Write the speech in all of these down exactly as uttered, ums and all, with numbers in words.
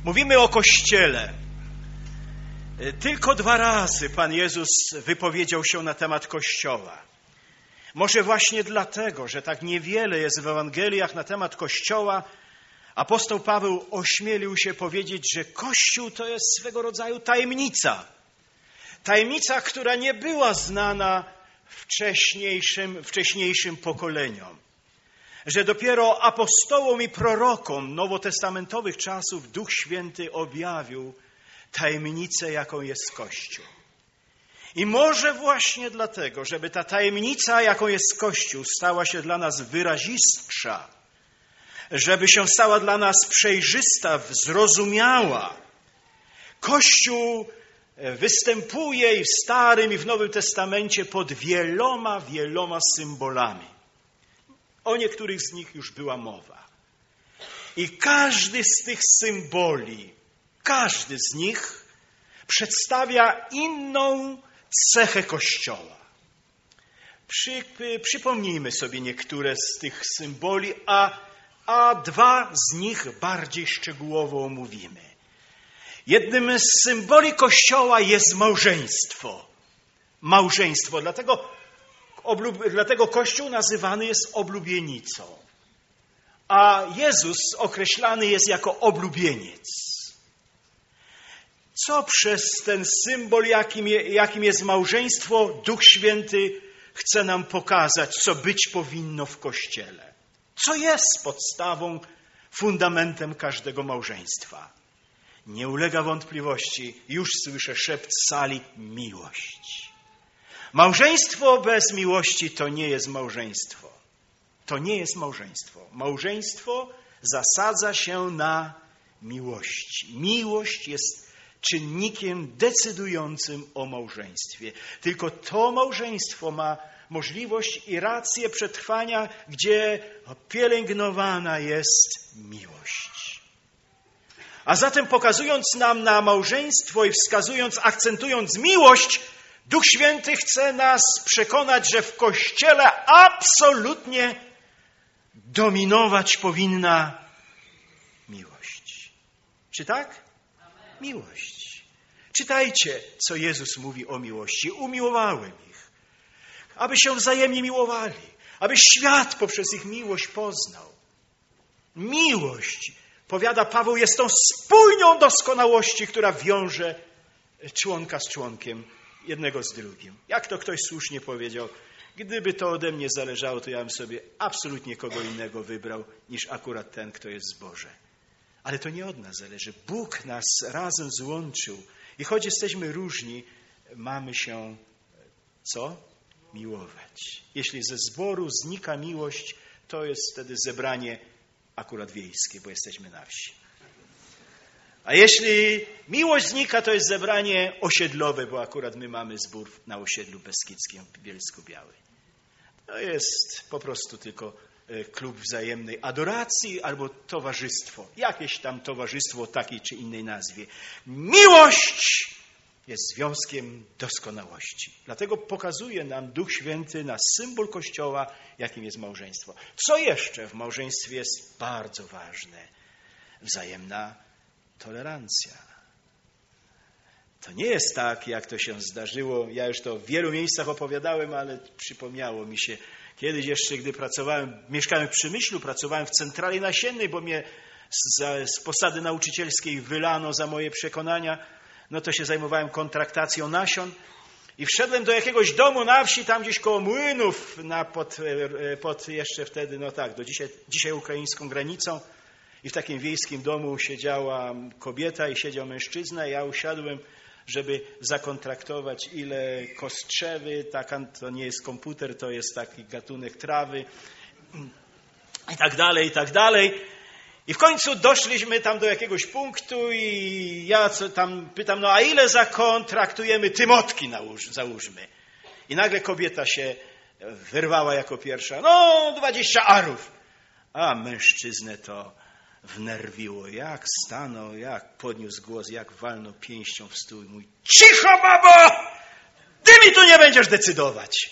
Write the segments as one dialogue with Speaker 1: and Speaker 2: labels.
Speaker 1: Mówimy o Kościele. Tylko dwa razy Pan Jezus wypowiedział się na temat Kościoła. Może właśnie dlatego, że tak niewiele jest w Ewangeliach na temat Kościoła, apostoł Paweł ośmielił się powiedzieć, że Kościół to jest swego rodzaju tajemnica. Tajemnica, która nie była znana wcześniejszym, wcześniejszym pokoleniom. Że dopiero apostołom i prorokom nowotestamentowych czasów Duch Święty objawił tajemnicę, jaką jest Kościół. I może właśnie dlatego, żeby ta tajemnica, jaką jest Kościół, stała się dla nas wyrazistsza, żeby się stała dla nas przejrzysta, zrozumiała. Kościół występuje i w Starym, i w Nowym Testamencie pod wieloma, wieloma symbolami. O niektórych z nich już była mowa. I każdy z tych symboli, każdy z nich przedstawia inną cechę Kościoła. Przy, przypomnijmy sobie niektóre z tych symboli, a, a dwa z nich bardziej szczegółowo omówimy. Jednym z symboli Kościoła jest małżeństwo. Małżeństwo, dlatego, oblub, dlatego Kościół nazywany jest oblubienicą. A Jezus określany jest jako oblubieniec. Co przez ten symbol, jakim, je, jakim jest małżeństwo, Duch Święty chce nam pokazać, co być powinno w Kościele? Co jest podstawą, fundamentem każdego małżeństwa? Nie ulega wątpliwości, już słyszę szept z sali, miłość. Małżeństwo bez miłości to nie jest małżeństwo. To nie jest małżeństwo. Małżeństwo zasadza się na miłości. Miłość jest czynnikiem decydującym o małżeństwie. Tylko to małżeństwo ma możliwość i rację przetrwania, gdzie pielęgnowana jest miłość. A zatem pokazując nam na małżeństwo i wskazując, akcentując miłość, Duch Święty chce nas przekonać, że w Kościele absolutnie dominować powinna miłość. Czy tak? Miłość. Czytajcie, co Jezus mówi o miłości. Umiłowałem ich, aby się wzajemnie miłowali, aby świat poprzez ich miłość poznał. Miłość, powiada Paweł, jest tą spójnią doskonałości, która wiąże członka z członkiem, jednego z drugim. Jak to ktoś słusznie powiedział, gdyby to ode mnie zależało, to ja bym sobie absolutnie kogo innego wybrał, niż akurat ten, kto jest z Boże. Ale to nie od nas zależy. Bóg nas razem złączył. I choć jesteśmy różni, mamy się co? Miłować. Jeśli ze zboru znika miłość, to jest wtedy zebranie akurat wiejskie, bo jesteśmy na wsi. A jeśli miłość znika, to jest zebranie osiedlowe, bo akurat my mamy zbór na osiedlu Beskidzkim w Bielsku-Białej. To jest po prostu tylko klub wzajemnej adoracji albo towarzystwo. Jakieś tam towarzystwo o takiej czy innej nazwie. Miłość jest związkiem doskonałości. Dlatego pokazuje nam Duch Święty na symbol Kościoła, jakim jest małżeństwo. Co jeszcze w małżeństwie jest bardzo ważne? Wzajemna tolerancja. To nie jest tak, jak to się zdarzyło. Ja już to w wielu miejscach opowiadałem, ale przypomniało mi się. Kiedyś jeszcze, gdy pracowałem, mieszkałem w Przemyślu, pracowałem w centrali nasiennej, bo mnie z, z posady nauczycielskiej wylano za moje przekonania, no to się zajmowałem kontraktacją nasion i wszedłem do jakiegoś domu na wsi, tam gdzieś koło Młynów, na pod, pod jeszcze wtedy, no tak, do dzisiaj, dzisiaj ukraińską granicą. I w takim wiejskim domu siedziała kobieta i siedział mężczyzna. Ja usiadłem, żeby zakontraktować ile kostrzewy, taka, to nie jest komputer, to jest taki gatunek trawy i tak dalej, i tak dalej. I w końcu doszliśmy tam do jakiegoś punktu i ja co tam pytam, no a ile zakontraktujemy Tymotki, załóżmy. I nagle kobieta się wyrwała jako pierwsza, no dwadzieścia arów. A mężczyznę to wnerwiło, jak stanął, jak podniósł głos, jak walnął pięścią w stół i mówi, cicho babo, ty mi tu nie będziesz decydować.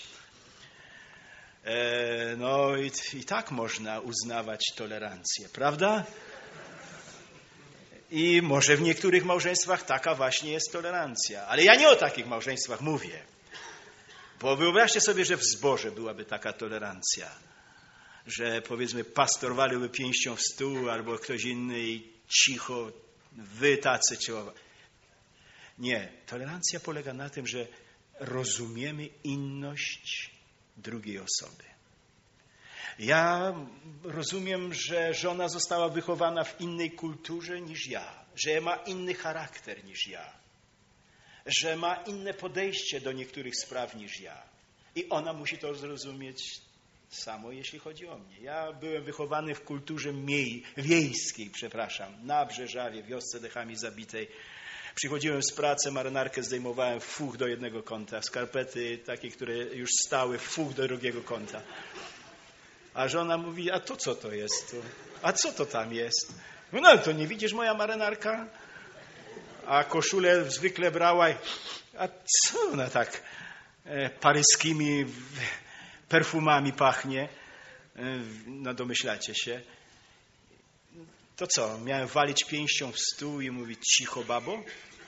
Speaker 1: E, no i, i tak można uznawać tolerancję, prawda? I może w niektórych małżeństwach taka właśnie jest tolerancja. Ale ja nie o takich małżeństwach mówię. Bo wyobraźcie sobie, że w zborze byłaby taka tolerancja. Że powiedzmy pastor waliłby pięścią w stół albo ktoś inny i cicho, wy tacy czołowa. Nie. Tolerancja polega na tym, że rozumiemy inność drugiej osoby. Ja rozumiem, że żona została wychowana w innej kulturze niż ja, że ma inny charakter niż ja, że ma inne podejście do niektórych spraw niż ja. I ona musi to zrozumieć samo, jeśli chodzi o mnie. Ja byłem wychowany w kulturze miej, wiejskiej, przepraszam, na Brzeżawie, wiosce dechami zabitej. Przychodziłem z pracy, marynarkę zdejmowałem, fuch do jednego kąta, skarpety takie, które już stały, fuch do drugiego kąta. A żona mówi, a to co to jest? A co to tam jest? No to nie widzisz moja marynarka? A koszulę zwykle brała. A co ona tak paryskimi perfumami pachnie? No domyślacie się. To co, miałem walić pięścią w stół i mówić cicho babo?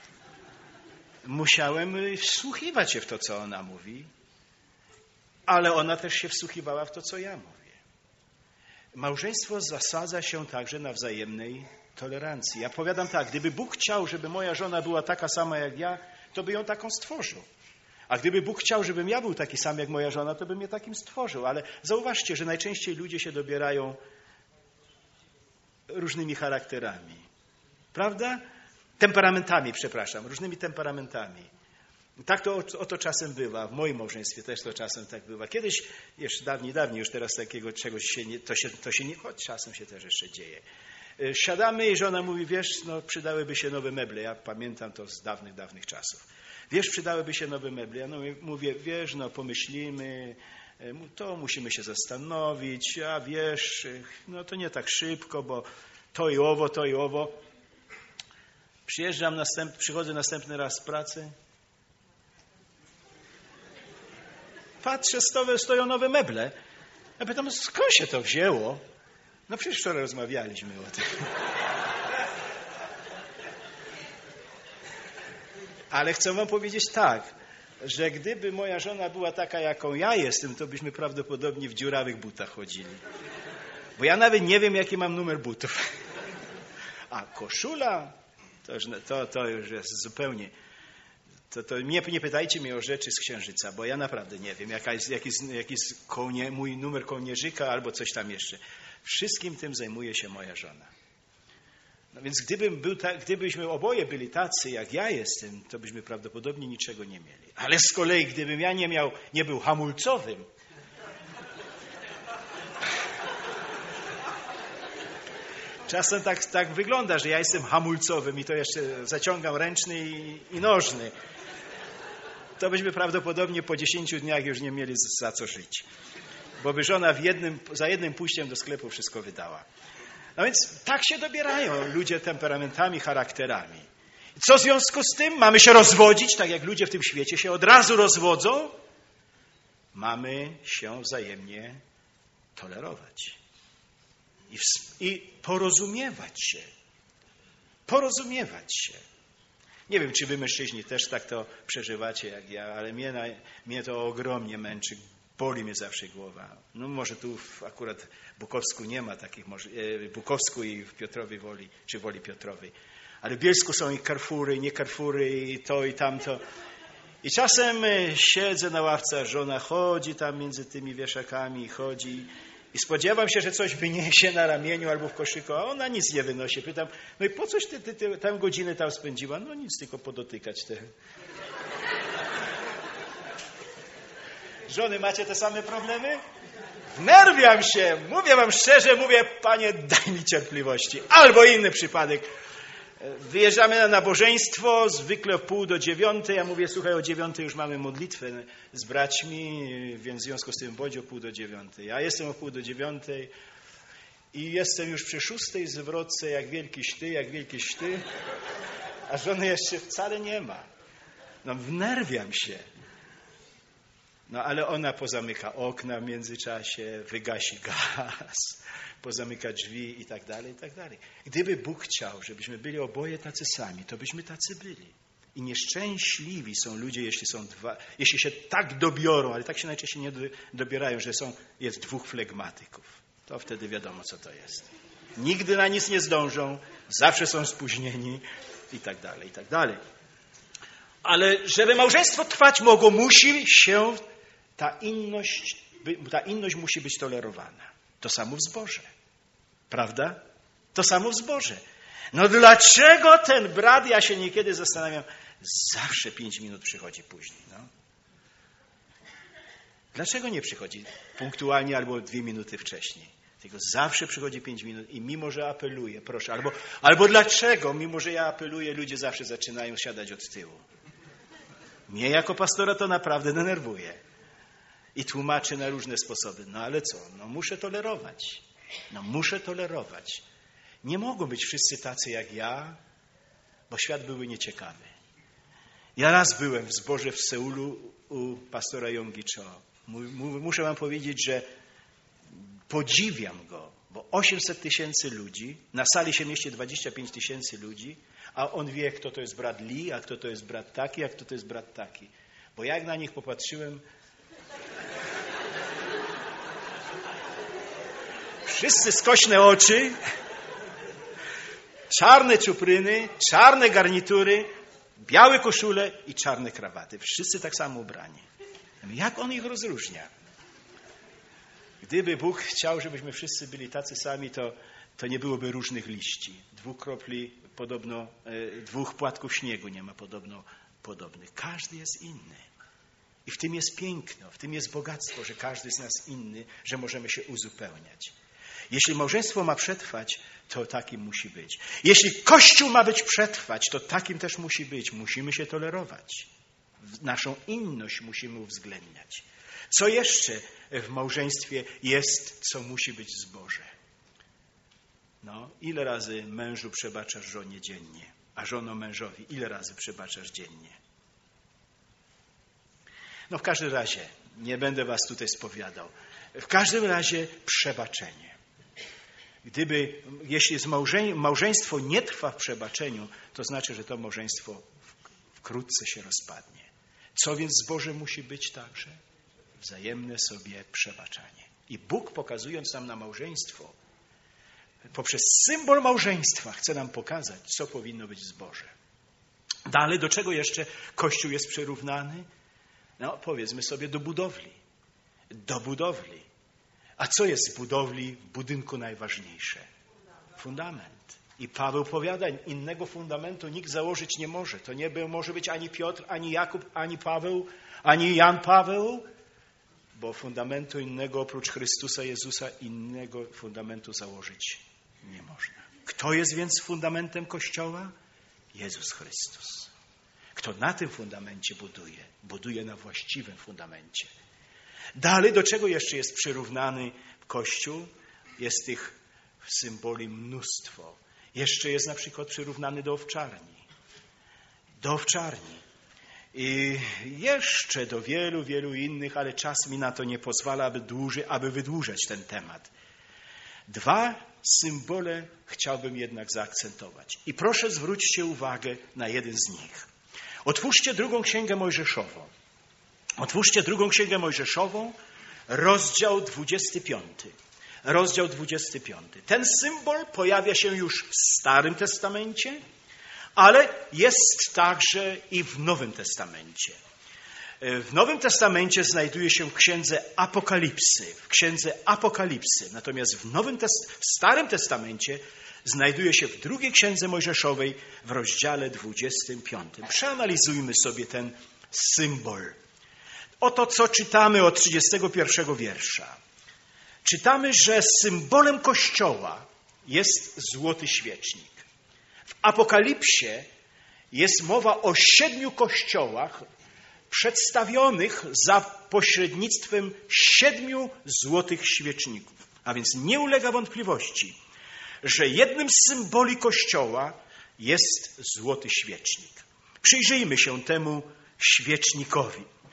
Speaker 1: Musiałem wsłuchiwać się w to, co ona mówi. Ale ona też się wsłuchiwała w to, co ja mówię. Małżeństwo zasadza się także na wzajemnej tolerancji. Ja powiadam tak, gdyby Bóg chciał, żeby moja żona była taka sama jak ja, to by ją taką stworzył. A gdyby Bóg chciał, żebym ja był taki sam jak moja żona, to by mnie takim stworzył. Ale zauważcie, że najczęściej ludzie się dobierają różnymi charakterami. Prawda? Temperamentami, przepraszam, różnymi temperamentami. Tak to oto czasem bywa. W moim małżeństwie też to czasem tak bywa. Kiedyś, jeszcze dawniej, dawniej, już teraz takiego czegoś się nie, to się, to się nie, choć czasem się też jeszcze dzieje. Siadamy i żona mówi, wiesz, no przydałyby się nowe meble. Ja pamiętam to z dawnych, dawnych czasów. Wiesz, przydałyby się nowe meble. Ja no, mówię, wiesz, no pomyślimy, to musimy się zastanowić, a wiesz, no to nie tak szybko, bo to i owo, to i owo. Przyjeżdżam, następ, przychodzę następny raz z pracy. Patrzę, stoją nowe meble. Ja pytam, skąd się to wzięło? No przecież wczoraj rozmawialiśmy o tym. Ale chcę wam powiedzieć tak, że gdyby moja żona była taka, jaką ja jestem, to byśmy prawdopodobnie w dziurawych butach chodzili. Bo ja nawet nie wiem, jaki mam numer butów. A koszula, to już, to, to już jest zupełnie... To, to nie, nie pytajcie mnie o rzeczy z Księżyca, bo ja naprawdę nie wiem, jaka jest, jaki jest, jaki jest kołnie, mój numer kołnierzyka albo coś tam jeszcze. Wszystkim tym zajmuje się moja żona. No więc gdybym był ta, gdybyśmy oboje byli tacy, jak ja jestem, to byśmy prawdopodobnie niczego nie mieli. Ale z kolei, gdybym ja nie miał, nie był hamulcowym, czasem tak, tak wygląda, że ja jestem hamulcowym i to jeszcze zaciągam ręczny i, i nożny. To byśmy prawdopodobnie po dziesięciu dniach już nie mieli za co żyć. Bo by żona w jednym, za jednym pójściem do sklepu wszystko wydała. No więc tak się dobierają ludzie temperamentami, charakterami. Co w związku z tym? Mamy się rozwodzić, tak jak ludzie w tym świecie się od razu rozwodzą? Mamy się wzajemnie tolerować. I, w, I porozumiewać się. Porozumiewać się. Nie wiem, czy wy mężczyźni też tak to przeżywacie jak ja, ale mnie, na, mnie to ogromnie męczy. Boli mnie zawsze głowa. No może tu w, akurat w Bukowsku nie ma takich, może, w Bukowsku i w Piotrowej Woli, czy Woli Piotrowej. Ale w Bielsku są i Carrefoury, i nie Carrefoury, i to, i tamto. I czasem siedzę na ławce, a żona chodzi tam między tymi wieszakami, chodzi i spodziewam się, że coś wyniesie na ramieniu albo w koszyku, a ona nic nie wynosi. Pytam, no i po coś ty, ty, ty tę godzinę tam spędziła? No nic, tylko podotykać te. Żony, macie te same problemy? Wnerwiam się, mówię wam szczerze, mówię, panie, daj mi cierpliwości. Albo inny przypadek. Wyjeżdżamy na nabożeństwo, zwykle w pół do dziewiątej. Ja mówię, słuchaj, o dziewiątej już mamy modlitwę z braćmi, więc w związku z tym bądź o pół do dziewiątej. Ja jestem o pół do dziewiątej i jestem już przy szóstej zwrotce, jak wielki szty, jak wielki szty, a żony jeszcze wcale nie ma. No wnerwiam się. No ale ona pozamyka okna w międzyczasie, wygasi gaz, pozamyka drzwi i tak dalej, i tak dalej. Gdyby Bóg chciał, żebyśmy byli oboje tacy sami, to byśmy tacy byli. I nieszczęśliwi są ludzie, jeśli są dwa, jeśli się tak dobiorą, ale tak się najczęściej nie dobierają, że są, jest dwóch flegmatyków. To wtedy wiadomo, co to jest. Nigdy na nic nie zdążą, zawsze są spóźnieni i tak dalej, i tak dalej. Ale żeby małżeństwo trwać mogło, musi się ta inność, ta inność musi być tolerowana. To samo w zborze. Prawda? To samo w zborze. No dlaczego ten brat, ja się niekiedy zastanawiam, zawsze pięć minut przychodzi później. No. Dlaczego nie przychodzi punktualnie albo dwie minuty wcześniej? Tylko zawsze przychodzi pięć minut i mimo, że apeluje, proszę, albo, albo dlaczego, mimo, że ja apeluję, ludzie zawsze zaczynają siadać od tyłu. Mnie jako pastora to naprawdę denerwuje. I tłumaczy na różne sposoby. No ale co? No muszę tolerować. No muszę tolerować. Nie mogą być wszyscy tacy jak ja, bo świat byłby nieciekawy. Ja raz byłem w zborze w Seulu u pastora Yonggi Cho. Muszę wam powiedzieć, że podziwiam go, bo osiemset tysięcy ludzi, na sali się mieści dwadzieścia pięć tysięcy ludzi, a on wie, kto to jest brat Lee, a kto to jest brat taki, a kto to jest brat taki. Bo jak na nich popatrzyłem, wszyscy skośne oczy, czarne czupryny, czarne garnitury, białe koszule i czarne krawaty. Wszyscy tak samo ubrani. Jak on ich rozróżnia? Gdyby Bóg chciał, żebyśmy wszyscy byli tacy sami, to, to nie byłoby różnych liści. Dwóch kropli podobno, e, dwóch płatków śniegu nie ma podobno podobnych. Każdy jest inny. I w tym jest piękno, w tym jest bogactwo, że każdy z nas inny, że możemy się uzupełniać. Jeśli małżeństwo ma przetrwać, to takim musi być. Jeśli Kościół ma być przetrwać, to takim też musi być. Musimy się tolerować. Naszą inność musimy uwzględniać. Co jeszcze w małżeństwie jest, co musi być w zborze? No, ile razy mężu przebaczasz żonie dziennie, a żono mężowi, ile razy przebaczasz dziennie? No w każdym razie, nie będę was tutaj spowiadał. W każdym razie przebaczenie. Gdyby, jeśli jest małżeń, małżeństwo nie trwa w przebaczeniu, to znaczy, że to małżeństwo wkrótce się rozpadnie. Co więc w zborze musi być także? Wzajemne sobie przebaczanie. I Bóg, pokazując nam na małżeństwo, poprzez symbol małżeństwa chce nam pokazać, co powinno być w zborze. Dalej, do czego jeszcze Kościół jest przyrównany? No, powiedzmy sobie, do budowli. Do budowli. A co jest w budowli, w budynku najważniejsze? Fundament. I Paweł powiada, innego fundamentu nikt założyć nie może. To nie może być ani Piotr, ani Jakub, ani Paweł, ani Jan Paweł, bo fundamentu innego oprócz Chrystusa Jezusa, innego fundamentu założyć nie można. Kto jest więc fundamentem Kościoła? Jezus Chrystus. Kto na tym fundamencie buduje? Buduje na właściwym fundamencie. Dalej, do czego jeszcze jest przyrównany Kościół? Jest tych symboli mnóstwo. Jeszcze jest na przykład przyrównany do owczarni. Do owczarni. I jeszcze do wielu, wielu innych, ale czas mi na to nie pozwala, aby, dłużej, aby wydłużać ten temat. Dwa symbole chciałbym jednak zaakcentować. I proszę zwróćcie uwagę na jeden z nich. Otwórzcie drugą Księgę Mojżeszową. Otwórzcie drugą Księgę Mojżeszową, rozdział dwudziesty piąty. Rozdział dwudziesty piąty. Ten symbol pojawia się już w Starym Testamencie, ale jest także i w Nowym Testamencie. W Nowym Testamencie znajduje się w Księdze Apokalipsy. W Księdze Apokalipsy. Natomiast w, Nowym Test- w Starym Testamencie znajduje się w drugiej Księdze Mojżeszowej w rozdziale dwudziestym piątym. Przeanalizujmy sobie ten symbol. Oto co czytamy od trzydziestego pierwszego wiersza. Czytamy, że symbolem Kościoła jest złoty świecznik. W Apokalipsie jest mowa o siedmiu kościołach przedstawionych za pośrednictwem siedmiu złotych świeczników. A więc nie ulega wątpliwości, że jednym z symboli Kościoła jest złoty świecznik. Przyjrzyjmy się temu świecznikowi.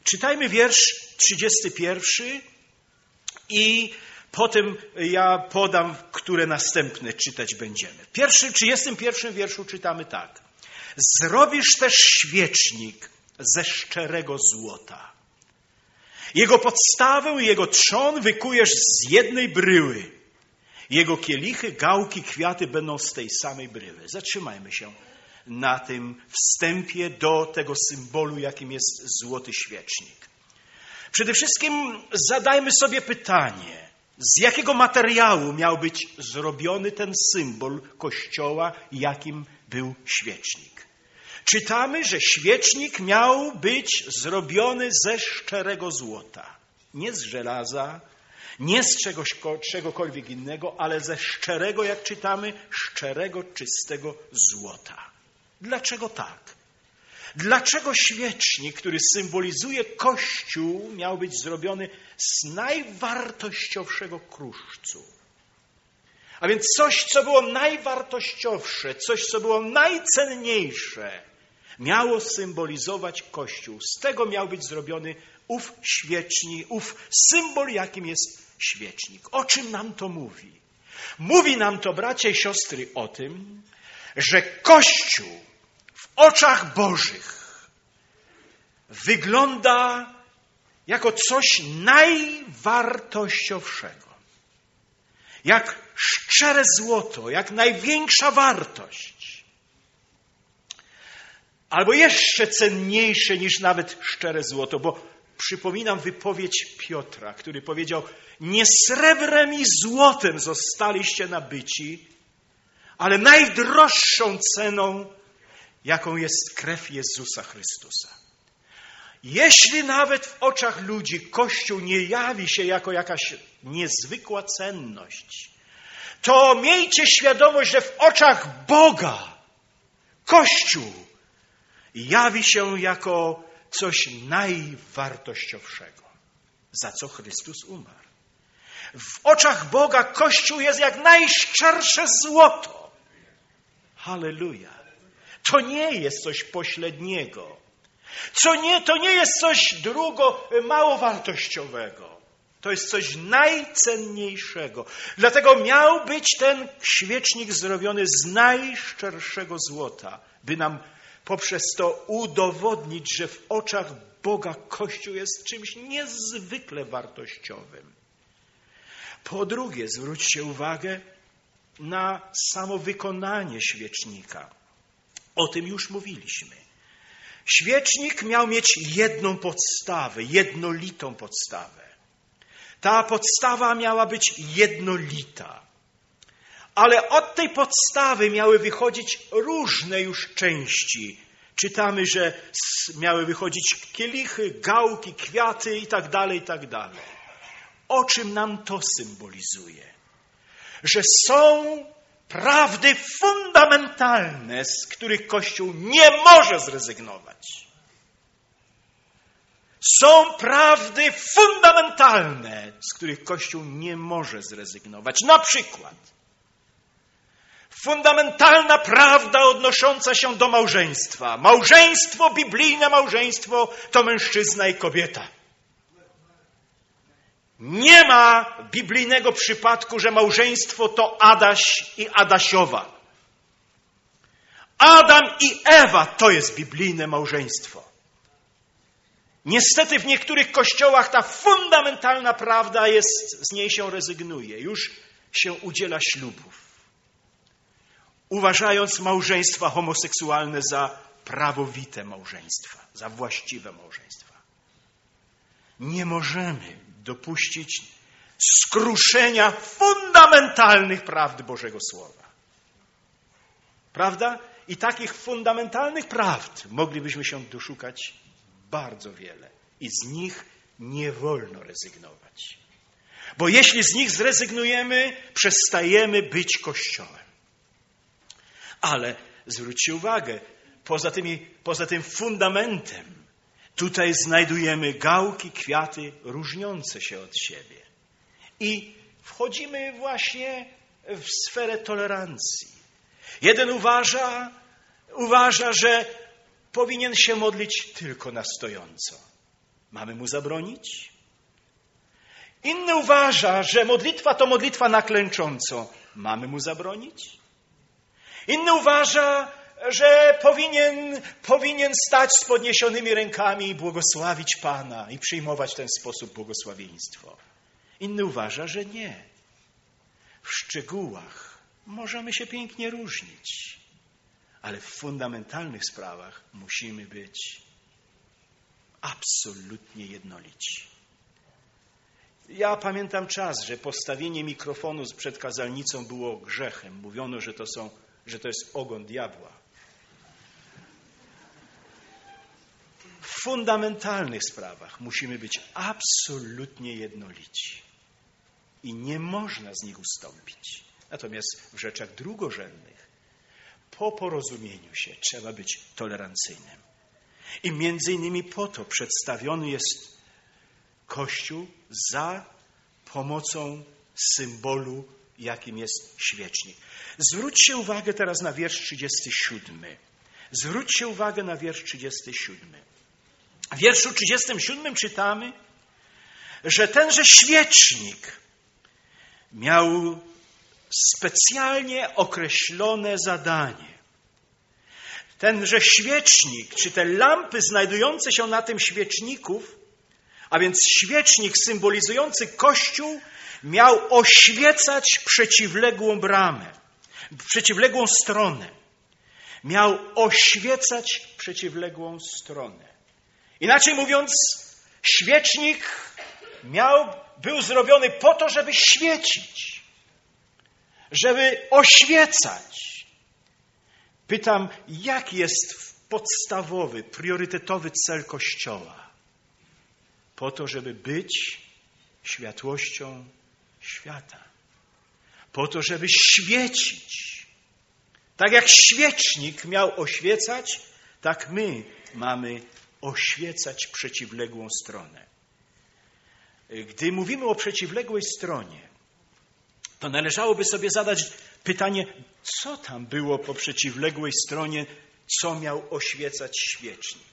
Speaker 1: Czytajmy wiersz trzydziesty pierwszy i potem ja podam, które następne czytać będziemy. W pierwszym, trzydziestym pierwszym wierszu czytamy tak. Zrobisz też świecznik ze szczerego złota. Jego podstawę i jego trzon wykujesz z jednej bryły. Jego kielichy, gałki, kwiaty będą z tej samej bryły. Zatrzymajmy się na tym wstępie do tego symbolu, jakim jest złoty świecznik. Przede wszystkim zadajmy sobie pytanie, z jakiego materiału miał być zrobiony ten symbol Kościoła, jakim był świecznik. Czytamy, że świecznik miał być zrobiony ze szczerego złota. Nie z żelaza, nie z czegoś, czegokolwiek innego, ale ze szczerego, jak czytamy, szczerego, czystego złota. Dlaczego tak? Dlaczego świecznik, który symbolizuje Kościół, miał być zrobiony z najwartościowszego kruszcu? A więc coś, co było najwartościowsze, coś, co było najcenniejsze, miało symbolizować Kościół. Z tego miał być zrobiony ów świecznik, ów symbol, jakim jest świecznik. O czym nam to mówi? Mówi nam to, bracia i siostry, o tym, że Kościół w oczach Bożych wygląda jako coś najwartościowszego. Jak szczere złoto, jak największa wartość. Albo jeszcze cenniejsze niż nawet szczere złoto, bo przypominam wypowiedź Piotra, który powiedział: nie srebrem i złotem zostaliście nabyci, ale najdroższą ceną, jaką jest krew Jezusa Chrystusa. Jeśli nawet w oczach ludzi Kościół nie jawi się jako jakaś niezwykła cenność, to miejcie świadomość, że w oczach Boga Kościół jawi się jako coś najwartościowszego, za co Chrystus umarł. W oczach Boga Kościół jest jak najszczersze złoto. Halleluja. To nie jest coś pośredniego. Co nie, to nie jest coś drugo, mało wartościowego. To jest coś najcenniejszego. Dlatego miał być ten świecznik zrobiony z najszczerszego złota, by nam poprzez to udowodnić, że w oczach Boga Kościół jest czymś niezwykle wartościowym. Po drugie, zwróćcie uwagę na samo wykonanie świecznika. O tym już mówiliśmy. Świecznik miał mieć jedną podstawę, jednolitą podstawę. Ta podstawa miała być jednolita. Ale od tej podstawy miały wychodzić różne już części. Czytamy, że miały wychodzić kielichy, gałki, kwiaty i tak dalej, i tak dalej. O czym nam to symbolizuje? Że są prawdy fundamentalne, z których Kościół nie może zrezygnować. Są prawdy fundamentalne, z których Kościół nie może zrezygnować. Na przykład fundamentalna prawda odnosząca się do małżeństwa. Małżeństwo, biblijne małżeństwo to mężczyzna i kobieta. Nie ma biblijnego przypadku, że małżeństwo to Adaś i Adasiowa. Adam i Ewa to jest biblijne małżeństwo. Niestety w niektórych kościołach ta fundamentalna prawda jest, z niej się rezygnuje. Już się udziela ślubów, uważając małżeństwa homoseksualne za prawowite małżeństwa, za właściwe małżeństwa. Nie możemy dopuścić skruszenia fundamentalnych prawd Bożego Słowa. Prawda? I takich fundamentalnych prawd moglibyśmy się doszukać bardzo wiele. I z nich nie wolno rezygnować. Bo jeśli z nich zrezygnujemy, przestajemy być Kościołem. Ale zwróćcie uwagę, poza, tymi, poza tym fundamentem tutaj znajdujemy gałki, kwiaty różniące się od siebie. I wchodzimy właśnie w sferę tolerancji. Jeden uważa, uważa, że powinien się modlić tylko na stojąco. Mamy mu zabronić? Inny uważa, że modlitwa to modlitwa na klęcząco. Mamy mu zabronić? Inny uważa, że powinien, powinien stać z podniesionymi rękami i błogosławić Pana i przyjmować w ten sposób błogosławieństwo. Inny uważa, że nie. W szczegółach możemy się pięknie różnić, ale w fundamentalnych sprawach musimy być absolutnie jednolici. Ja pamiętam czas, że postawienie mikrofonu przed kazalnicą było grzechem. Mówiono, że to, są, że to jest ogon diabła. W fundamentalnych sprawach musimy być absolutnie jednolici i nie można z nich ustąpić. Natomiast w rzeczach drugorzędnych, po porozumieniu się, trzeba być tolerancyjnym. I między innymi po to przedstawiony jest Kościół za pomocą symbolu, jakim jest świecznik. Zwróćcie uwagę teraz na wiersz trzydziesty siódmy. Zwróćcie uwagę na wiersz trzydziesty siódmy. W wierszu trzydziestym siódmym czytamy, że tenże świecznik miał specjalnie określone zadanie. Tenże świecznik, czy te lampy znajdujące się na tym świeczników, a więc świecznik symbolizujący Kościół, miał oświecać przeciwległą bramę, przeciwległą stronę. Miał oświecać przeciwległą stronę. Inaczej mówiąc, świecznik miał, był zrobiony po to, żeby świecić, żeby oświecać. Pytam, jaki jest podstawowy, priorytetowy cel Kościoła? Po to, żeby być światłością świata. Po to, żeby świecić. Tak jak świecznik miał oświecać, tak my mamy oświecać przeciwległą stronę. Gdy mówimy o przeciwległej stronie, to należałoby sobie zadać pytanie, co tam było po przeciwległej stronie, co miał oświecać świecznik?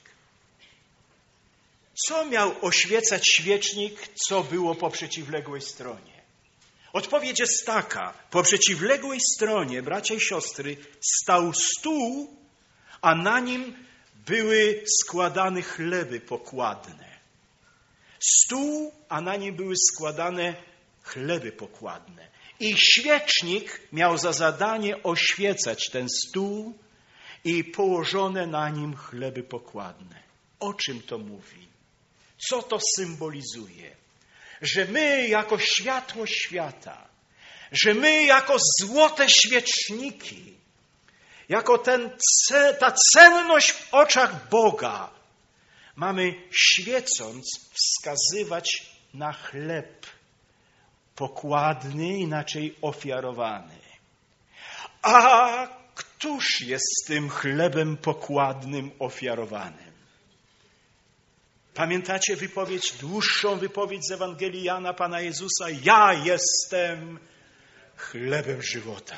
Speaker 1: Co miał oświecać świecznik, co było po przeciwległej stronie? Odpowiedź jest taka. Po przeciwległej stronie, bracia i siostry, stał stół, a na nim były składane chleby pokładne. Stół, a na nim były składane chleby pokładne. I świecznik miał za zadanie oświecać ten stół i położone na nim chleby pokładne. O czym to mówi? Co to symbolizuje? Że my jako światło świata, że my jako złote świeczniki, jako ten, ta cenność w oczach Boga, mamy świecąc wskazywać na chleb pokładny, inaczej ofiarowany. A któż jest tym chlebem pokładnym ofiarowanym? Pamiętacie wypowiedź, dłuższą wypowiedź z Ewangelii Jana, Pana Jezusa? Ja jestem chlebem żywota.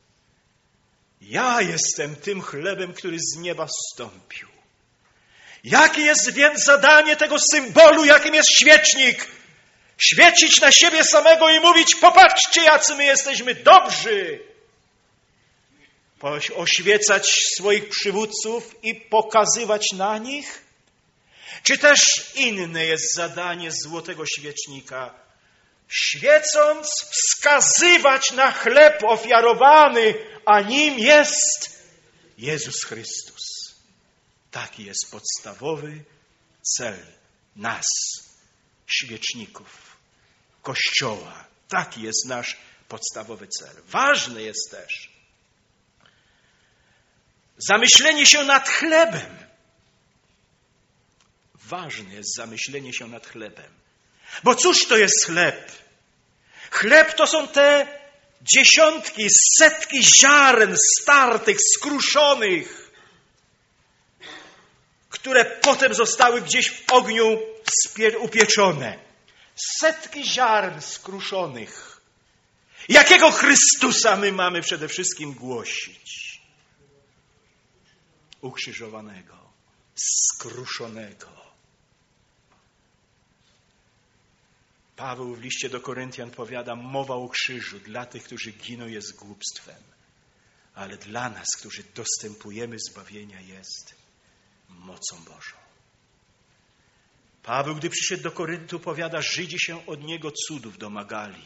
Speaker 1: Ja jestem tym chlebem, który z nieba zstąpił. Jakie jest więc zadanie tego symbolu, jakim jest świecznik? Świecić na siebie samego i mówić, popatrzcie, jacy my jesteśmy dobrzy. Oświecać swoich przywódców i pokazywać na nich? Czy też inne jest zadanie złotego świecznika? Świecąc, wskazywać na chleb ofiarowany, a nim jest Jezus Chrystus. Taki jest podstawowy cel nas, świeczników, Kościoła. Taki jest nasz podstawowy cel. Ważne jest też zamyślenie się nad chlebem. Ważne jest zamyślenie się nad chlebem. Bo cóż to jest chleb? Chleb to są te dziesiątki, setki ziaren startych, skruszonych, które potem zostały gdzieś w ogniu upieczone. Setki ziaren skruszonych. Jakiego Chrystusa my mamy przede wszystkim głosić? Ukrzyżowanego, skruszonego. Paweł w liście do Koryntian powiada, mowa o krzyżu dla tych, którzy giną, jest głupstwem, ale dla nas, którzy dostępujemy zbawienia, jest mocą Bożą. Paweł, gdy przyszedł do Koryntu, powiada, Żydzi się od niego cudów domagali.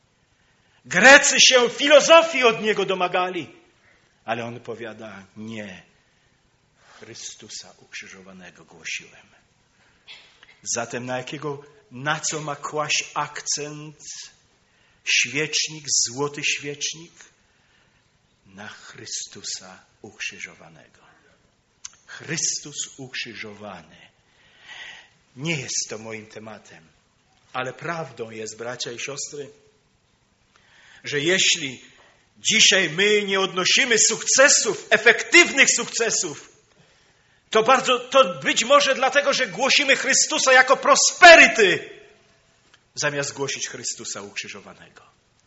Speaker 1: Grecy się filozofii od niego domagali. Ale on powiada, nie, Chrystusa ukrzyżowanego głosiłem. Zatem na jakiego, na co ma kłaść akcent świecznik, złoty świecznik? Na Chrystusa ukrzyżowanego. Chrystus ukrzyżowany. Nie jest to moim tematem, ale prawdą jest, bracia i siostry, że jeśli dzisiaj my nie odnosimy sukcesów, efektywnych sukcesów, to bardzo, to być może dlatego, że głosimy Chrystusa jako prosperity, zamiast głosić Chrystusa ukrzyżowanego.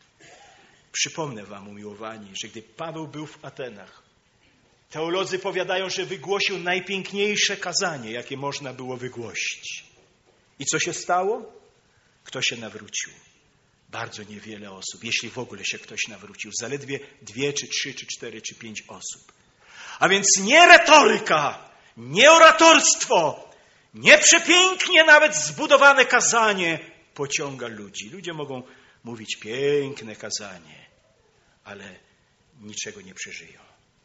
Speaker 1: Przypomnę wam, umiłowani, że gdy Paweł był w Atenach, teolodzy powiadają, że wygłosił najpiękniejsze kazanie, jakie można było wygłosić. I co się stało? Kto się nawrócił? Bardzo niewiele osób, jeśli w ogóle się ktoś nawrócił. Zaledwie dwie, czy trzy, czy cztery, czy pięć osób. A więc nie retoryka, nie oratorstwo, nie przepięknie nawet zbudowane kazanie pociąga ludzi. Ludzie mogą mówić piękne kazanie, ale niczego nie przeżyją.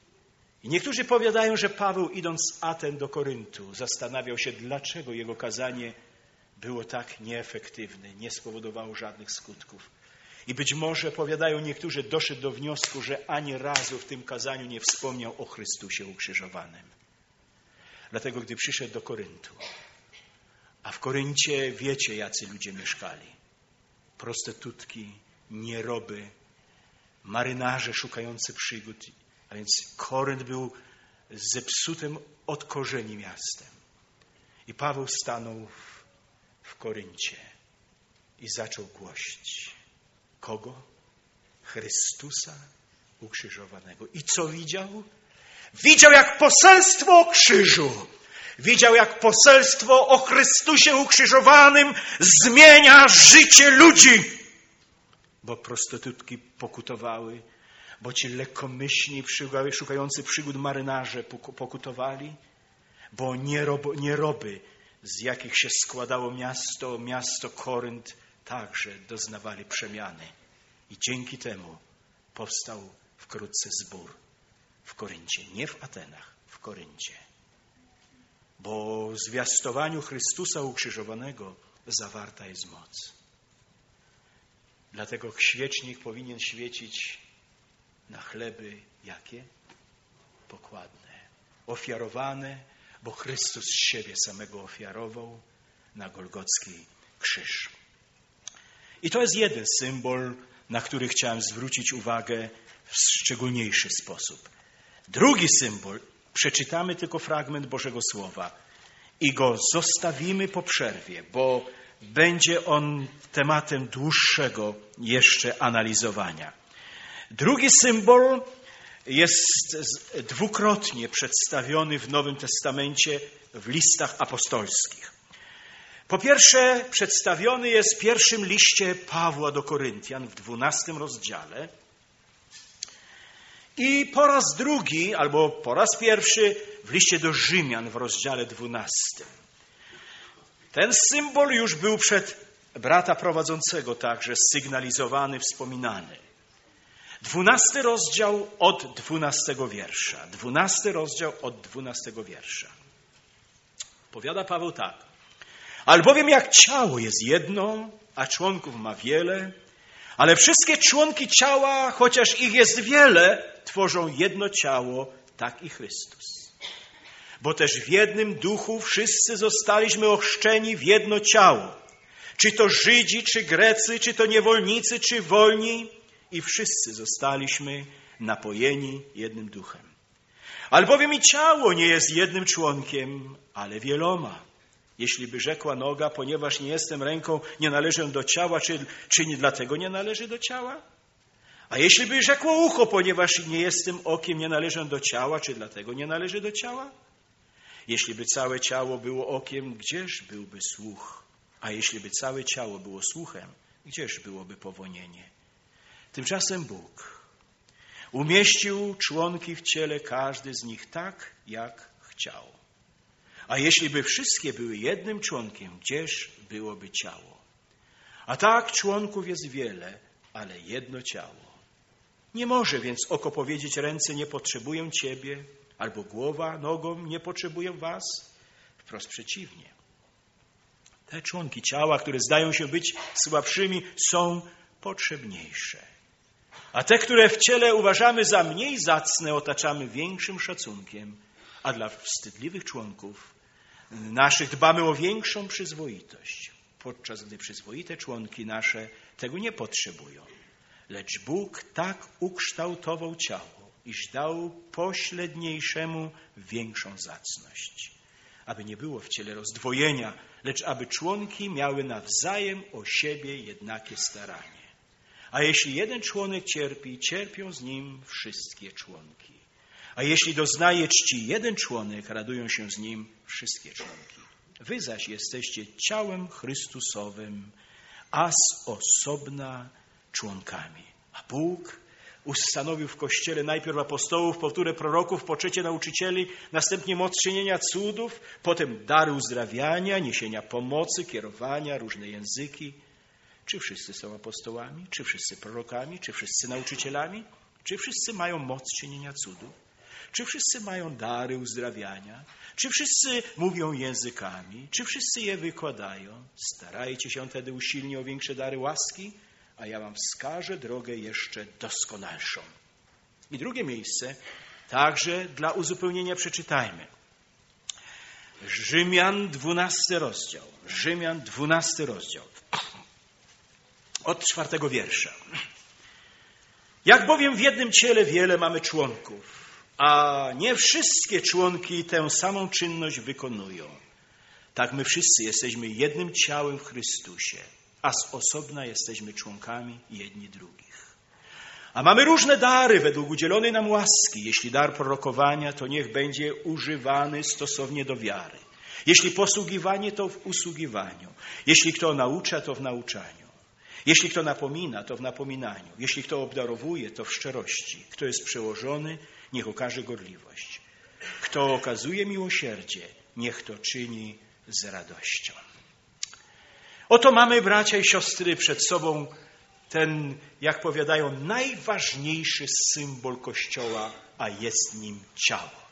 Speaker 1: I niektórzy powiadają, że Paweł, idąc z Aten do Koryntu, zastanawiał się, dlaczego jego kazanie było tak nieefektywne, nie spowodowało żadnych skutków. I być może, powiadają niektórzy, doszedł do wniosku, że ani razu w tym kazaniu nie wspomniał o Chrystusie ukrzyżowanym. Dlatego, gdy przyszedł do Koryntu, a w Koryncie wiecie, jacy ludzie mieszkali. Prostytutki, nieroby, marynarze szukający przygód. A więc Korynt był zepsutym od korzeni miastem. I Paweł stanął w, w Koryncie i zaczął głosić. Kogo? Chrystusa ukrzyżowanego. I co widział? Widział jak poselstwo o krzyżu. Widział jak poselstwo o Chrystusie ukrzyżowanym zmienia życie ludzi. Bo prostytutki pokutowały, bo ci lekkomyślni, szukający przygód marynarze pokutowali, bo nierob, nieroby, z jakich się składało miasto, miasto Korynt, także doznawali przemiany. I dzięki temu powstał wkrótce zbór w Koryncie. Nie w Atenach, w Koryncie. Bo w zwiastowaniu Chrystusa ukrzyżowanego zawarta jest moc. Dlatego świecznik powinien świecić na chleby jakie? Pokładne. Ofiarowane, bo Chrystus siebie samego ofiarował na Golgocki krzyż. I to jest jeden symbol, na który chciałem zwrócić uwagę w szczególniejszy sposób. Drugi symbol, przeczytamy tylko fragment Bożego Słowa i go zostawimy po przerwie, bo będzie on tematem dłuższego jeszcze analizowania. Drugi symbol jest dwukrotnie przedstawiony w Nowym Testamencie w listach apostolskich. Po pierwsze, przedstawiony jest w pierwszym liście Pawła do Koryntian w dwunastym rozdziale i po raz drugi, albo po raz pierwszy w liście do Rzymian w rozdziale dwunastym. Ten symbol już był przed brata prowadzącego także sygnalizowany, wspominany. Dwunasty rozdział od dwunastego wiersza. Dwunasty rozdział od dwunastego wiersza. Powiada Paweł tak. Albowiem jak ciało jest jedno, a członków ma wiele, ale wszystkie członki ciała, chociaż ich jest wiele, tworzą jedno ciało, tak i Chrystus. Bo też w jednym duchu wszyscy zostaliśmy ochrzczeni w jedno ciało. Czy to Żydzi, czy Grecy, czy to niewolnicy, czy wolni, i wszyscy zostaliśmy napojeni jednym duchem. Albowiem i ciało nie jest jednym członkiem, ale wieloma. Jeśli by rzekła noga, ponieważ nie jestem ręką, nie należę do ciała, czy, czy nie dlatego nie należy do ciała? A jeśli by rzekło ucho, ponieważ nie jestem okiem, nie należę do ciała, czy dlatego nie należy do ciała? Jeśli by całe ciało było okiem, gdzież byłby słuch? A jeśli by całe ciało było słuchem, gdzież byłoby powonienie? Tymczasem Bóg umieścił członki w ciele, każdy z nich tak, jak chciał. A jeśli by wszystkie były jednym członkiem, gdzież byłoby ciało? A tak członków jest wiele, ale jedno ciało. Nie może więc oko powiedzieć ręce, nie potrzebuję Ciebie, albo głowa nogą, nie potrzebuję Was. Wprost przeciwnie. Te członki ciała, które zdają się być słabszymi, są potrzebniejsze. A te, które w ciele uważamy za mniej zacne, otaczamy większym szacunkiem, a dla wstydliwych członków naszych dbamy o większą przyzwoitość, podczas gdy przyzwoite członki nasze tego nie potrzebują. Lecz Bóg tak ukształtował ciało, iż dał pośredniejszemu większą zacność, aby nie było w ciele rozdwojenia, lecz aby członki miały nawzajem o siebie jednakie staranie. A jeśli jeden członek cierpi, cierpią z nim wszystkie członki. A jeśli doznaje czci jeden członek, radują się z nim wszystkie członki. Wy zaś jesteście ciałem Chrystusowym, a z osobna członkami. A Bóg ustanowił w Kościele najpierw apostołów, powtórę proroków, po trzecie nauczycieli, następnie moc czynienia cudów, potem dary uzdrawiania, niesienia pomocy, kierowania, różne języki. Czy wszyscy są apostołami? Czy wszyscy prorokami? Czy wszyscy nauczycielami? Czy wszyscy mają moc czynienia cudów? Czy wszyscy mają dary uzdrawiania? Czy wszyscy mówią językami? Czy wszyscy je wykładają? Starajcie się tedy usilnie o większe dary łaski, a ja wam wskażę drogę jeszcze doskonalszą. I drugie miejsce, także dla uzupełnienia przeczytajmy. Rzymian dwunasty rozdział. Rzymian dwunasty rozdział. Od czwartego wiersza. Jak bowiem w jednym ciele wiele mamy członków, a nie wszystkie członki tę samą czynność wykonują, tak my wszyscy jesteśmy jednym ciałem w Chrystusie, a z osobna jesteśmy członkami jedni drugich. A mamy różne dary według udzielonej nam łaski. Jeśli dar prorokowania, to niech będzie używany stosownie do wiary. Jeśli posługiwanie, to w usługiwaniu. Jeśli kto naucza, to w nauczaniu. Jeśli kto napomina, to w napominaniu. Jeśli kto obdarowuje, to w szczerości. Kto jest przełożony, niech okaże gorliwość. Kto okazuje miłosierdzie, niech to czyni z radością. Oto mamy, bracia i siostry, przed sobą ten, jak powiadają, najważniejszy symbol Kościoła, a jest nim ciało.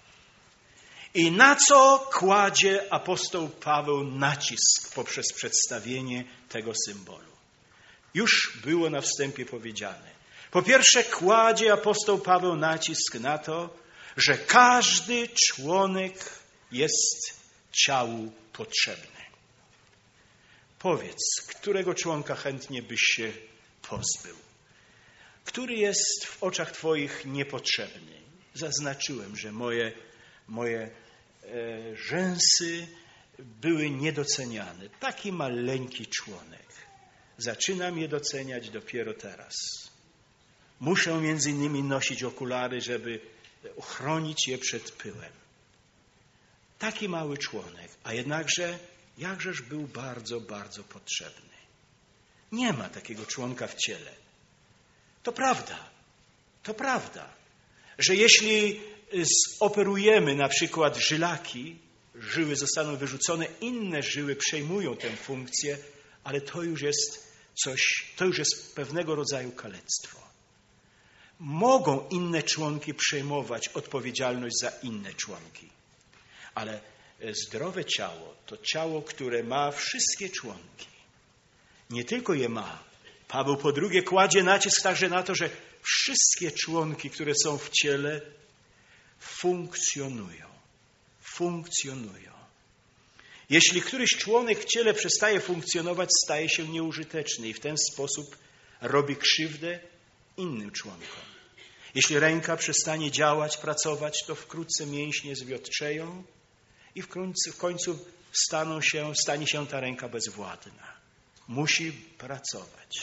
Speaker 1: I na co kładzie apostoł Paweł nacisk poprzez przedstawienie tego symbolu? Już było na wstępie powiedziane. Po pierwsze, kładzie apostoł Paweł nacisk na to, że każdy członek jest ciału potrzebny. Powiedz, którego członka chętnie byś się pozbył? Który jest w oczach Twoich niepotrzebny? Zaznaczyłem, że moje, moje e, rzęsy były niedoceniane. Taki maleńki członek. Zaczynam je doceniać dopiero teraz. Muszę między innymi nosić okulary, żeby uchronić je przed pyłem. Taki mały członek, a jednakże jakżeż był bardzo, bardzo potrzebny. Nie ma takiego członka w ciele. To prawda, to prawda, że jeśli zoperujemy na przykład żylaki, żyły zostaną wyrzucone, inne żyły przejmują tę funkcję, ale to już jest coś, to już jest pewnego rodzaju kalectwo. Mogą inne członki przejmować odpowiedzialność za inne członki, ale zdrowe ciało to ciało, które ma wszystkie członki. Nie tylko je ma. Paweł po drugie kładzie nacisk także na to, że wszystkie członki, które są w ciele, funkcjonują. Funkcjonują. Jeśli któryś członek w ciele przestaje funkcjonować, staje się nieużyteczny i w ten sposób robi krzywdę innym członkom. Jeśli ręka przestanie działać, pracować, to wkrótce mięśnie zwiotczeją i w końcu, w końcu staną się, stanie się ta ręka bezwładna. Musi pracować.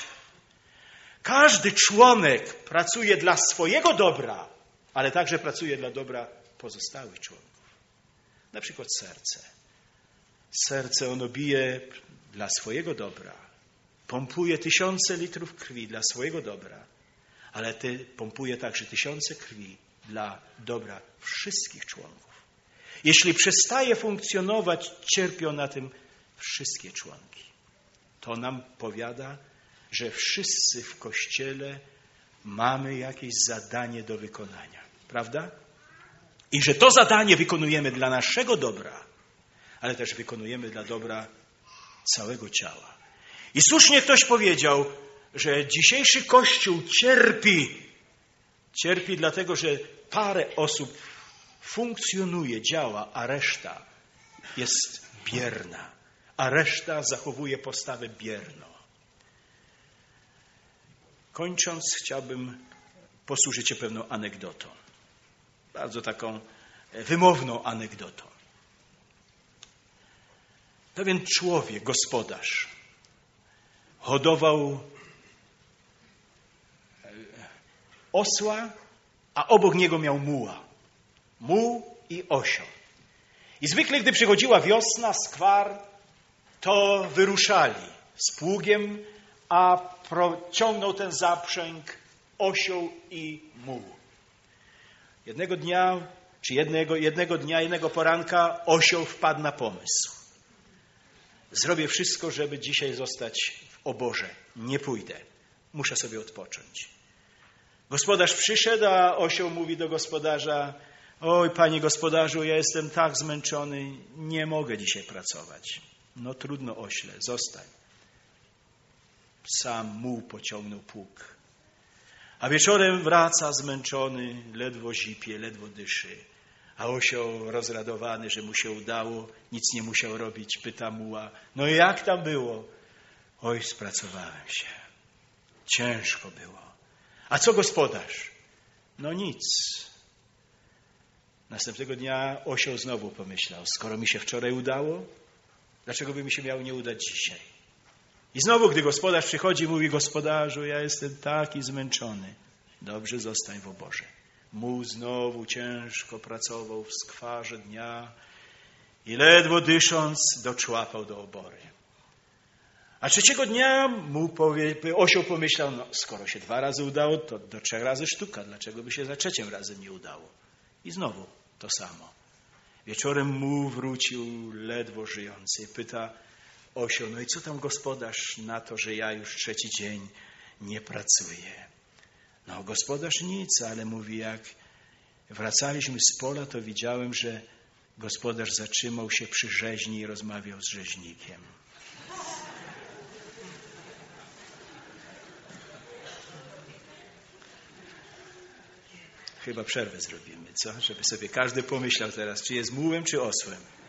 Speaker 1: Każdy członek pracuje dla swojego dobra, ale także pracuje dla dobra pozostałych członków. Na przykład serce. Serce ono bije dla swojego dobra. Pompuje tysiące litrów krwi dla swojego dobra, ale ty pompuje także tysiące krwi dla dobra wszystkich członków. Jeśli przestaje funkcjonować, cierpią na tym wszystkie członki. To nam powiada, że wszyscy w Kościele mamy jakieś zadanie do wykonania. Prawda? I że to zadanie wykonujemy dla naszego dobra, ale też wykonujemy dla dobra całego ciała. I słusznie ktoś powiedział, że dzisiejszy Kościół cierpi. Cierpi dlatego, że parę osób funkcjonuje, działa, a reszta jest bierna. A reszta zachowuje postawę bierną. Kończąc, chciałbym posłużyć się pewną anegdotą. Bardzo taką wymowną anegdotą. Pewien człowiek, gospodarz, hodował osła, a obok niego miał muła. Muł i osioł. I zwykle, gdy przychodziła wiosna, skwar, to wyruszali z pługiem, a ciągnął ten zaprzęg osioł i muł. Jednego dnia, czy jednego, jednego dnia, jednego poranka osioł wpadł na pomysł. Zrobię wszystko, żeby dzisiaj zostać w oborze. Nie pójdę. Muszę sobie odpocząć. Gospodarz przyszedł, a osioł mówi do gospodarza: oj, panie gospodarzu, ja jestem tak zmęczony, nie mogę dzisiaj pracować. No trudno, ośle, zostań. Sam muł pociągnął pług. A wieczorem wraca zmęczony, ledwo zipie, ledwo dyszy. A osioł rozradowany, że mu się udało, nic nie musiał robić, pyta muła: no jak tam było? Oj, spracowałem się. Ciężko było. A co gospodarz? No nic. Następnego dnia osioł znowu pomyślał: skoro mi się wczoraj udało, dlaczego by mi się miało nie udać dzisiaj? I znowu, gdy gospodarz przychodzi, mówi: gospodarzu, ja jestem taki zmęczony. Dobrze, zostań w oborze. Muł znowu ciężko pracował w skwarze dnia i ledwo dysząc doczłapał do obory. A trzeciego dnia muł powie, osioł pomyślał: no skoro się dwa razy udało, to do trzech razy sztuka. Dlaczego by się za trzecim razem nie udało? I znowu to samo. Wieczorem muł wrócił ledwo żyjący. Pyta osioł: no i co tam gospodarz na to, że ja już trzeci dzień nie pracuję? No gospodarz nic, ale mówi: jak wracaliśmy z pola, to widziałem, że gospodarz zatrzymał się przy rzeźni i rozmawiał z rzeźnikiem. Chyba przerwę zrobimy, co? Żeby sobie każdy pomyślał teraz, czy jest mułem, czy osłem.